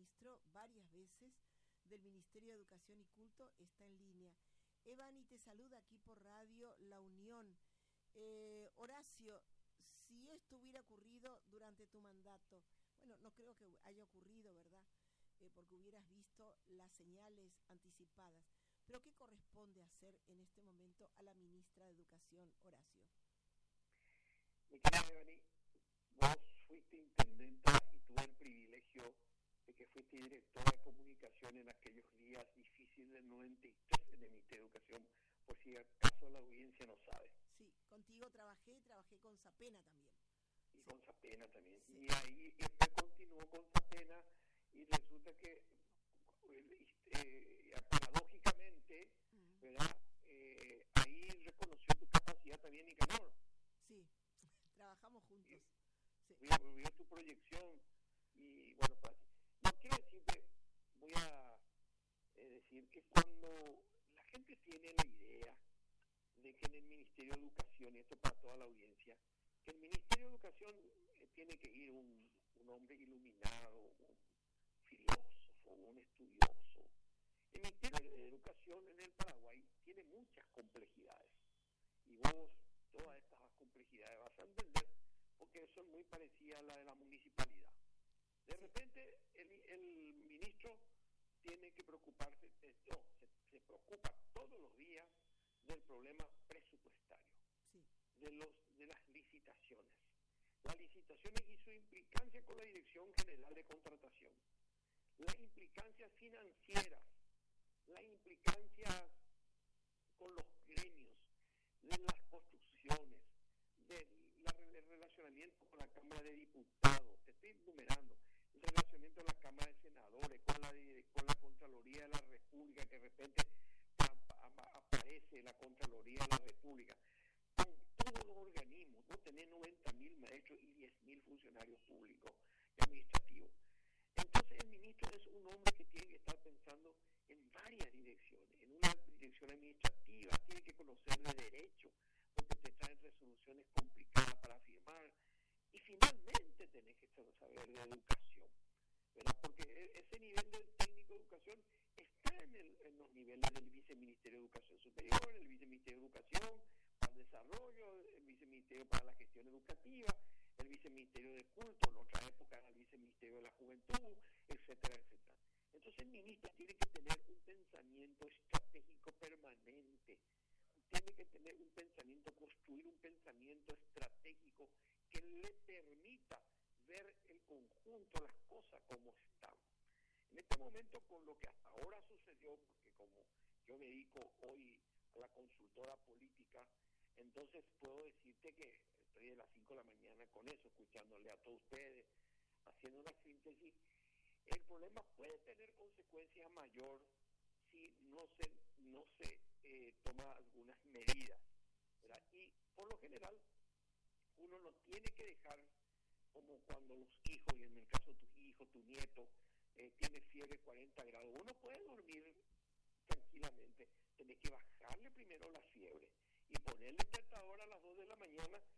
ministro varias veces del Ministerio de Educación y Culto, está en línea. Evani te saluda aquí por Radio La Unión. Horacio, si esto hubiera ocurrido durante tu mandato, bueno, no creo que haya ocurrido, ¿verdad? Porque hubieras visto las señales anticipadas. Pero ¿qué corresponde hacer en este momento a la ministra de Educación, Horacio? Mi querida Evani, vos fuiste intendenta y tuve el privilegio de que fuiste directora de comunicación en aquellos días difíciles del 93 en el Ministerio de Educación, por si acaso la audiencia no sabe. Sí, contigo trabajé con Sapena también. Y sí. Con Sapena también. Sí. Y ahí después continuó con Sapena y resulta que paradójicamente, ¿verdad? Ahí reconoció tu capacidad también Nicanor. Sí, trabajamos juntos. Vio tu proyección y bueno, pues no quiero decirte, voy a decir que cuando la gente tiene la idea de que en el Ministerio de Educación, y esto para toda la audiencia, que el Ministerio de Educación tiene que ir un hombre iluminado, un filósofo, un estudioso. El Ministerio de Educación en el Paraguay tiene muchas complejidades y vos todas estas complejidades vas a entender porque son muy parecidas a la de la municipalidad. De repente el ministro tiene que preocuparse, se preocupa todos los días del problema presupuestario, de las licitaciones. Las licitaciones y su implicancia con la Dirección General de Contratación, las implicancias financieras, las implicancias con los gremios, de las construcciones, del relacionamiento con la Cámara de Diputados, te estoy enumerando, el relacionamiento de la Cámara de Senadores, con la Contraloría de la República, que de repente aparece la Contraloría de la República, con todos los organismos, no tenés 90.000 maestros y 10.000 funcionarios públicos y administrativos. Entonces el ministro es un hombre que tiene que estar pensando en varias direcciones, en una dirección administrativa, tiene que conocer de derecho, porque te traen resoluciones complicadas para firmar, y finalmente tenés que saber de educación, ¿verdad? Porque ese nivel del técnico de educación está en los niveles del Viceministerio de Educación Superior, el Viceministerio de Educación para el Desarrollo, el Viceministerio para la Gestión Educativa, el Viceministerio de Culto, en otra época era el Viceministerio de la Juventud, etcétera, etcétera. Entonces el ministro tiene que tener un pensamiento estratégico permanente, tiene que tener un pensamiento, construir un pensamiento estratégico que le permita ver el conjunto, las cosas como están. En este momento, con lo que hasta ahora sucedió, porque como yo me dedico hoy a la consultora política, entonces puedo decirte que estoy de las 5 de la mañana con eso, escuchándole a todos ustedes, haciendo una síntesis. El problema puede tener consecuencias mayor si no se toma algunas medidas, ¿verdad? Y por lo general uno no tiene que dejar como cuando los hijos, y en el caso de tus hijos, tu nieto, tiene fiebre 40 grados, uno puede dormir tranquilamente, tenés que bajarle primero la fiebre y ponerle despertador a las 2 de la mañana